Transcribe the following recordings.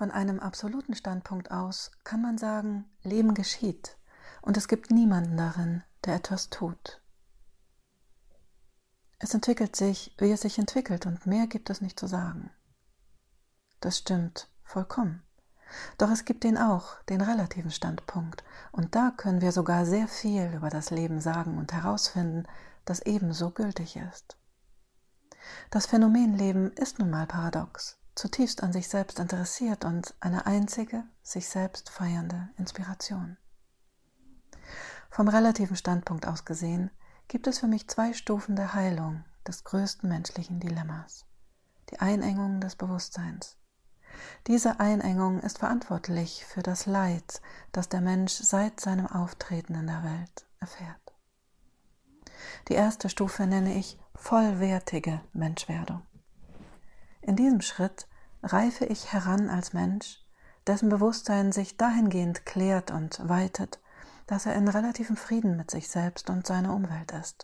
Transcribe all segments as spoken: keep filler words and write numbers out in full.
Von einem absoluten Standpunkt aus kann man sagen, Leben geschieht und es gibt niemanden darin, der etwas tut. Es entwickelt sich, wie es sich entwickelt, und mehr gibt es nicht zu sagen. Das stimmt vollkommen. Doch es gibt den auch, den relativen Standpunkt, und da können wir sogar sehr viel über das Leben sagen und herausfinden, das ebenso gültig ist. Das Phänomen Leben ist nun mal paradox, zutiefst an sich selbst interessiert und eine einzige, sich selbst feiernde Inspiration. Vom relativen Standpunkt aus gesehen gibt es für mich zwei Stufen der Heilung des größten menschlichen Dilemmas: die Einengung des Bewusstseins. Diese Einengung ist verantwortlich für das Leid, das der Mensch seit seinem Auftreten in der Welt erfährt. Die erste Stufe nenne ich vollwertige Menschwerdung. In diesem Schritt reife ich heran als Mensch, dessen Bewusstsein sich dahingehend klärt und weitet, dass er in relativem Frieden mit sich selbst und seiner Umwelt ist.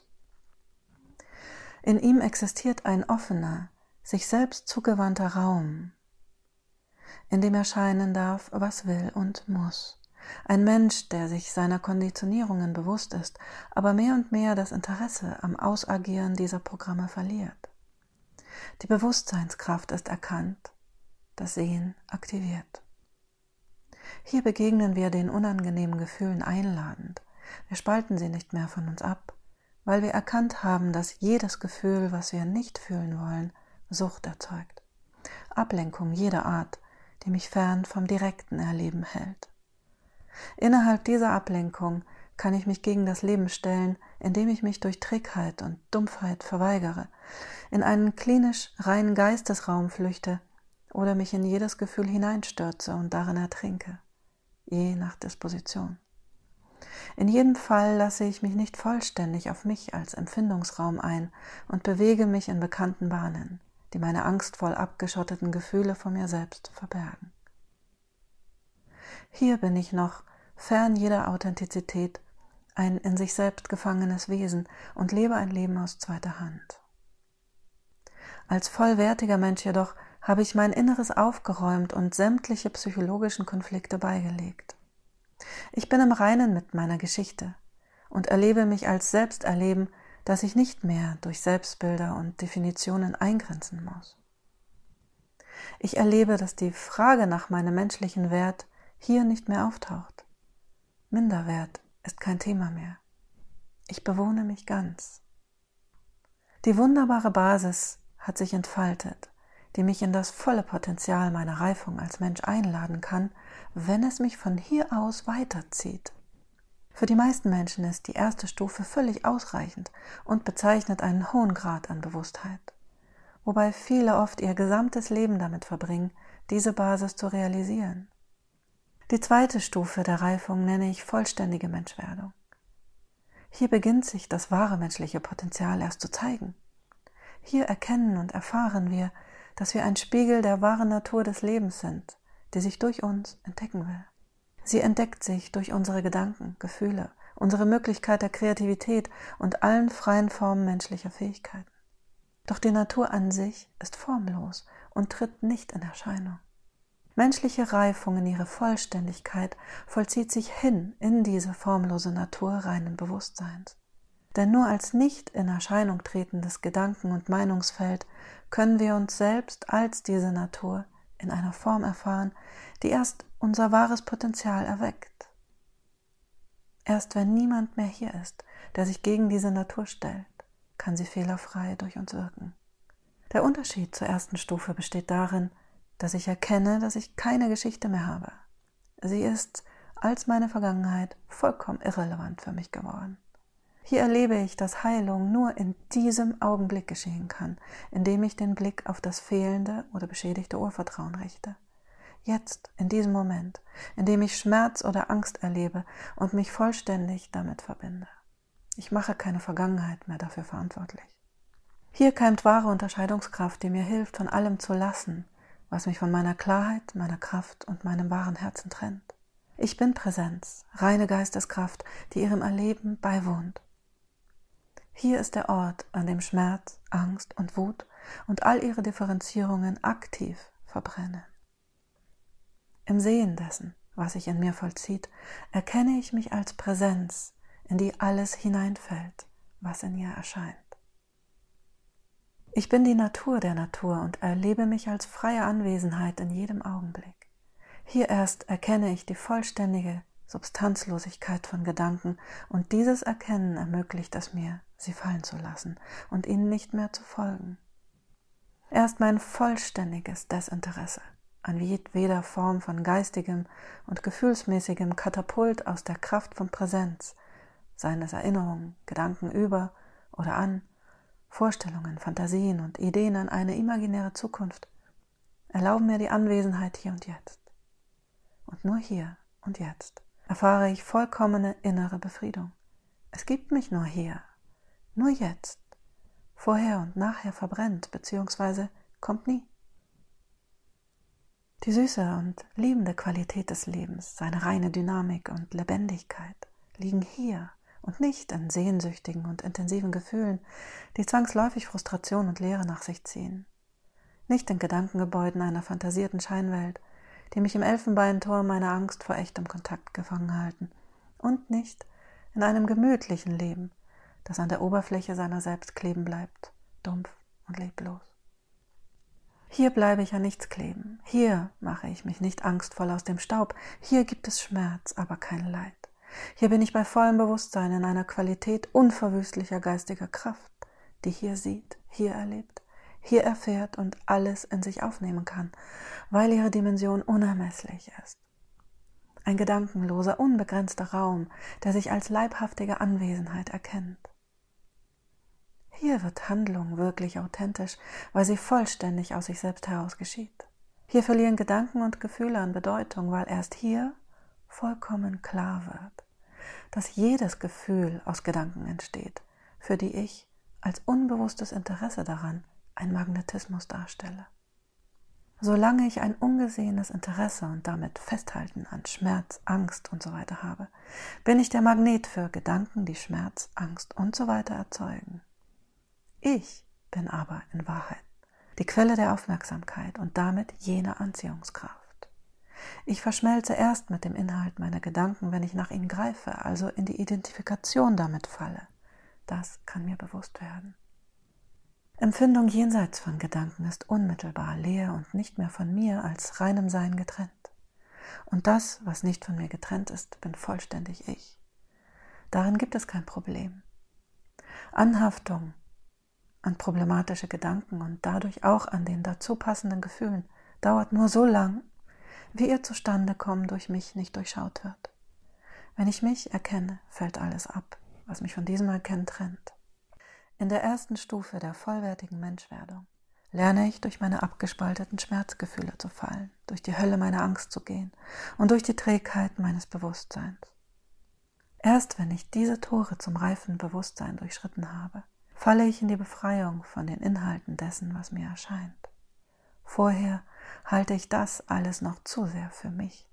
In ihm existiert ein offener, sich selbst zugewandter Raum, in dem erscheinen darf, was will und muss. Ein Mensch, der sich seiner Konditionierungen bewusst ist, aber mehr und mehr das Interesse am Ausagieren dieser Programme verliert. Die Bewusstseinskraft ist erkannt, das Sehen aktiviert. Hier begegnen wir den unangenehmen Gefühlen einladend. Wir spalten sie nicht mehr von uns ab, weil wir erkannt haben, dass jedes Gefühl, was wir nicht fühlen wollen, Sucht erzeugt. Ablenkung jeder Art, die mich fern vom direkten Erleben hält. Innerhalb dieser Ablenkung kann ich mich gegen das Leben stellen, indem ich mich durch Trägheit und Dumpfheit verweigere, in einen klinisch reinen Geistesraum flüchte oder mich in jedes Gefühl hineinstürze und darin ertrinke, je nach Disposition. In jedem Fall lasse ich mich nicht vollständig auf mich als Empfindungsraum ein und bewege mich in bekannten Bahnen, die meine angstvoll abgeschotteten Gefühle vor mir selbst verbergen. Hier bin ich noch, fern jeder Authentizität, ein in sich selbst gefangenes Wesen und lebe ein Leben aus zweiter Hand. Als vollwertiger Mensch jedoch habe ich mein Inneres aufgeräumt und sämtliche psychologischen Konflikte beigelegt. Ich bin im Reinen mit meiner Geschichte und erlebe mich als Selbsterleben, das ich nicht mehr durch Selbstbilder und Definitionen eingrenzen muss. Ich erlebe, dass die Frage nach meinem menschlichen Wert hier nicht mehr auftaucht. Minderwert ist kein Thema mehr. Ich bewohne mich ganz. Die wunderbare Basis hat sich entfaltet, die mich in das volle Potenzial meiner Reifung als Mensch einladen kann, wenn es mich von hier aus weiterzieht. Für die meisten Menschen ist die erste Stufe völlig ausreichend und bezeichnet einen hohen Grad an Bewusstheit, wobei viele oft ihr gesamtes Leben damit verbringen, diese Basis zu realisieren. Die zweite Stufe der Reifung nenne ich vollständige Menschwerdung. Hier beginnt sich das wahre menschliche Potenzial erst zu zeigen. Hier erkennen und erfahren wir, dass wir ein Spiegel der wahren Natur des Lebens sind, die sich durch uns entdecken will. Sie entdeckt sich durch unsere Gedanken, Gefühle, unsere Möglichkeit der Kreativität und allen freien Formen menschlicher Fähigkeiten. Doch die Natur an sich ist formlos und tritt nicht in Erscheinung. Menschliche Reifung in ihre Vollständigkeit vollzieht sich hin in diese formlose Natur reinen Bewusstseins. Denn nur als nicht in Erscheinung tretendes Gedanken- und Meinungsfeld können wir uns selbst als diese Natur in einer Form erfahren, die erst unser wahres Potenzial erweckt. Erst wenn niemand mehr hier ist, der sich gegen diese Natur stellt, kann sie fehlerfrei durch uns wirken. Der Unterschied zur ersten Stufe besteht darin, dass ich erkenne, dass ich keine Geschichte mehr habe. Sie ist, als meine Vergangenheit, vollkommen irrelevant für mich geworden. Hier erlebe ich, dass Heilung nur in diesem Augenblick geschehen kann, indem ich den Blick auf das fehlende oder beschädigte Urvertrauen richte. Jetzt, in diesem Moment, in dem ich Schmerz oder Angst erlebe und mich vollständig damit verbinde. Ich mache keine Vergangenheit mehr dafür verantwortlich. Hier keimt wahre Unterscheidungskraft, die mir hilft, von allem zu lassen, was mich von meiner Klarheit, meiner Kraft und meinem wahren Herzen trennt. Ich bin Präsenz, reine Geisteskraft, die ihrem Erleben beiwohnt. Hier ist der Ort, an dem Schmerz, Angst und Wut und all ihre Differenzierungen aktiv verbrennen. Im Sehen dessen, was sich in mir vollzieht, erkenne ich mich als Präsenz, in die alles hineinfällt, was in ihr erscheint. Ich bin die Natur der Natur und erlebe mich als freie Anwesenheit in jedem Augenblick. Hier erst erkenne ich die vollständige Substanzlosigkeit von Gedanken und dieses Erkennen ermöglicht es mir, sie fallen zu lassen und ihnen nicht mehr zu folgen. Erst mein vollständiges Desinteresse an jedweder Form von geistigem und gefühlsmäßigem Katapult aus der Kraft von Präsenz, seien es Erinnerungen, Gedanken über oder an, Vorstellungen, Fantasien und Ideen an eine imaginäre Zukunft, erlauben mir die Anwesenheit hier und jetzt. Und nur hier und jetzt erfahre ich vollkommene innere Befriedung. Es gibt mich nur hier, nur jetzt. Vorher und nachher verbrennt bzw. kommt nie. Die süße und liebende Qualität des Lebens, seine reine Dynamik und Lebendigkeit liegen hier und nicht in sehnsüchtigen und intensiven Gefühlen, die zwangsläufig Frustration und Leere nach sich ziehen. Nicht in Gedankengebäuden einer fantasierten Scheinwelt, die mich im Elfenbeintor meiner Angst vor echtem Kontakt gefangen halten, und nicht in einem gemütlichen Leben, das an der Oberfläche seiner selbst kleben bleibt, dumpf und leblos. Hier bleibe ich an nichts kleben, hier mache ich mich nicht angstvoll aus dem Staub, hier gibt es Schmerz, aber kein Leid. Hier bin ich bei vollem Bewusstsein in einer Qualität unverwüstlicher geistiger Kraft, die hier sieht, hier erlebt, hier erfährt und alles in sich aufnehmen kann, weil ihre Dimension unermesslich ist. Ein gedankenloser, unbegrenzter Raum, der sich als leibhaftige Anwesenheit erkennt. Hier wird Handlung wirklich authentisch, weil sie vollständig aus sich selbst heraus geschieht. Hier verlieren Gedanken und Gefühle an Bedeutung, weil erst hier vollkommen klar wird, dass jedes Gefühl aus Gedanken entsteht, für die ich als unbewusstes Interesse daran ein Magnetismus darstelle. Solange ich ein ungesehenes Interesse und damit Festhalten an Schmerz, Angst und so weiter habe, bin ich der Magnet für Gedanken, die Schmerz, Angst und so weiter erzeugen. Ich bin aber in Wahrheit die Quelle der Aufmerksamkeit und damit jene Anziehungskraft. Ich verschmelze erst mit dem Inhalt meiner Gedanken, wenn ich nach ihnen greife, also in die Identifikation damit falle. Das kann mir bewusst werden. Empfindung jenseits von Gedanken ist unmittelbar, leer und nicht mehr von mir als reinem Sein getrennt. Und das, was nicht von mir getrennt ist, bin vollständig ich. Darin gibt es kein Problem. Anhaftung an problematische Gedanken und dadurch auch an den dazu passenden Gefühlen dauert nur so lang, wie ihr Zustandekommen durch mich nicht durchschaut wird. Wenn ich mich erkenne, fällt alles ab, was mich von diesem Erkennen trennt. In der ersten Stufe der vollwertigen Menschwerdung lerne ich, durch meine abgespalteten Schmerzgefühle zu fallen, durch die Hölle meiner Angst zu gehen und durch die Trägheit meines Bewusstseins. Erst wenn ich diese Tore zum reifen Bewusstsein durchschritten habe, falle ich in die Befreiung von den Inhalten dessen, was mir erscheint. Vorher halte ich das alles noch zu sehr für mich.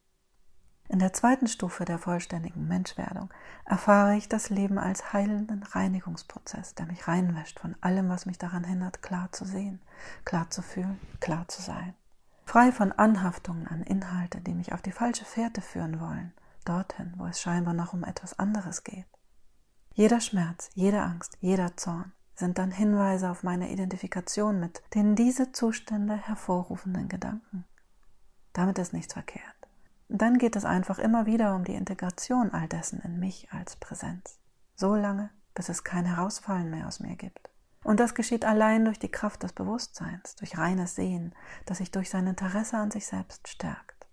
In der zweiten Stufe der vollständigen Menschwerdung erfahre ich das Leben als heilenden Reinigungsprozess, der mich reinwäscht von allem, was mich daran hindert, klar zu sehen, klar zu fühlen, klar zu sein. Frei von Anhaftungen an Inhalte, die mich auf die falsche Fährte führen wollen, dorthin, wo es scheinbar noch um etwas anderes geht. Jeder Schmerz, jede Angst, jeder Zorn sind dann Hinweise auf meine Identifikation mit den diese Zustände hervorrufenden Gedanken. Damit ist nichts verkehrt. Dann geht es einfach immer wieder um die Integration all dessen in mich als Präsenz. So lange, bis es kein Herausfallen mehr aus mir gibt. Und das geschieht allein durch die Kraft des Bewusstseins, durch reines Sehen, das sich durch sein Interesse an sich selbst stärkt.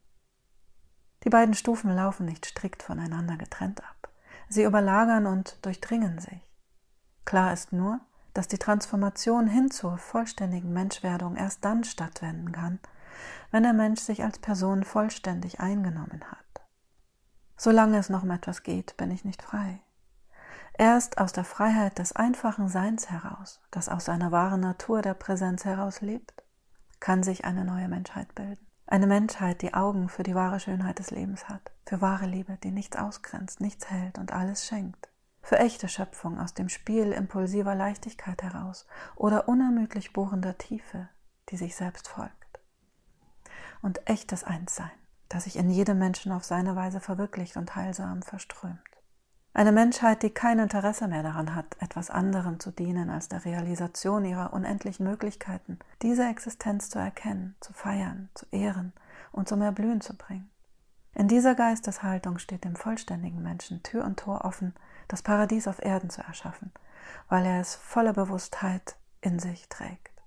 Die beiden Stufen laufen nicht strikt voneinander getrennt ab. Sie überlagern und durchdringen sich. Klar ist nur, dass die Transformation hin zur vollständigen Menschwerdung erst dann stattfinden kann, wenn der Mensch sich als Person vollständig eingenommen hat. Solange es noch um etwas geht, bin ich nicht frei. Erst aus der Freiheit des einfachen Seins heraus, das aus seiner wahren Natur der Präsenz heraus lebt, kann sich eine neue Menschheit bilden. Eine Menschheit, die Augen für die wahre Schönheit des Lebens hat, für wahre Liebe, die nichts ausgrenzt, nichts hält und alles schenkt, für echte Schöpfung aus dem Spiel impulsiver Leichtigkeit heraus oder unermüdlich bohrender Tiefe, die sich selbst folgt. und echtes Einssein, das sich in jedem Menschen auf seine Weise verwirklicht und heilsam verströmt. Eine Menschheit, die kein Interesse mehr daran hat, etwas anderem zu dienen als der Realisation ihrer unendlichen Möglichkeiten, diese Existenz zu erkennen, zu feiern, zu ehren und zum Erblühen zu bringen. In dieser Geisteshaltung steht dem vollständigen Menschen Tür und Tor offen, das Paradies auf Erden zu erschaffen, weil er es voller Bewusstheit in sich trägt.